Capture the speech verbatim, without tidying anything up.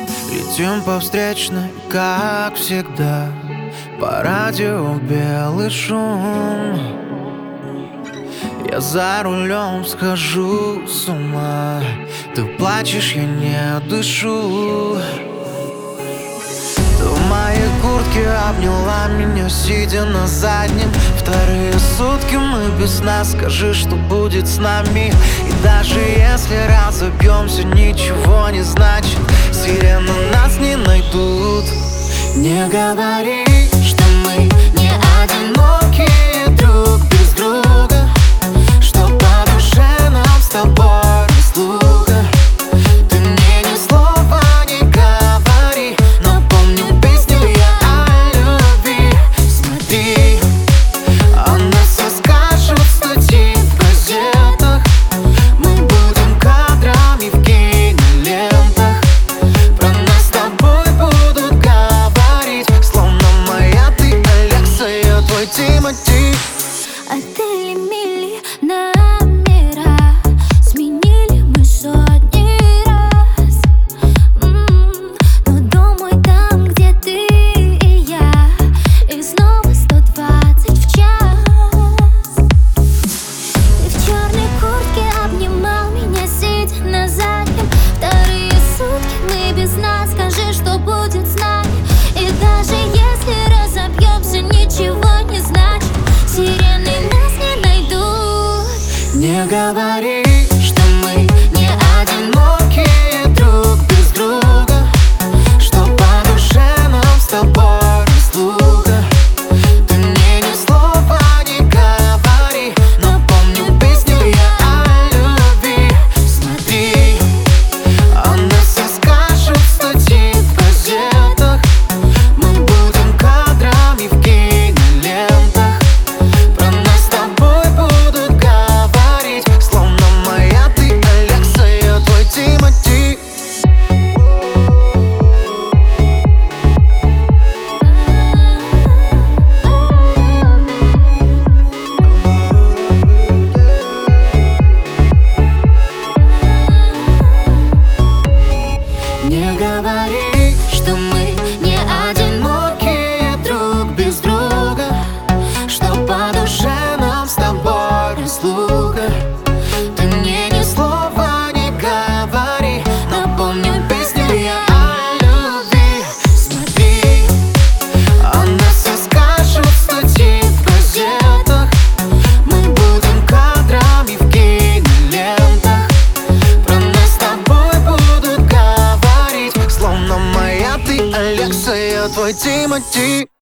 Летим по встречной, как всегда. По радио белый шум. Я за рулем схожу с ума. Ты плачешь, я не дышу. Ты в моей куртке обняла меня, сидя на заднем. Вторые сутки мы без сна. Скажи, что будет с нами. И даже если разобьемся, ничего не значит. Сирены нас не найдут. Не говори, что мы не одинокие друг без друга, что по душе нам с тобой разлука. Ты мне ни слова не говори, но помню песню я о любви. Смотри, о нас расскажут статьи в газетах. Мы будем кадрами в кинолентах. Про нас с тобой будут говорить, словно моя ты Алекса, я твой Тимати. Отели, мили, номера сменили мы сотни раз. М-м, но дом мой там, где ты и я, и снова сто двадцать в час. Ты в черной куртке обнимал меня, сидя на заднем. Вторые сутки мы без нас. Скажи, что будет с нами. И даже если разобьемся, ничего не значит. Сирены нас не найдут. Не говори, что мы не одинокие друг без друга, что по душе нам с тобой разлука. Ты мне ни слова не говори, но помню песню я о любви. Смотри, о нас расскажут статьи в газетах. Мы будем кадрами в кинолентах. Про нас с тобой будут говорить, словно моя ты Алекса, я твой Тимати. Не говори, что мы не одинокие друг без друга, что по душе нам с тобой разлука. Ты мне ни слова не говори, но помню песню я о любви. Смотри, о нас расскажут статьи в газетах. Мы будем кадрами в кинолентах. Про нас с тобой будут говорить, словно моя ты Алекса, я твой Тимати.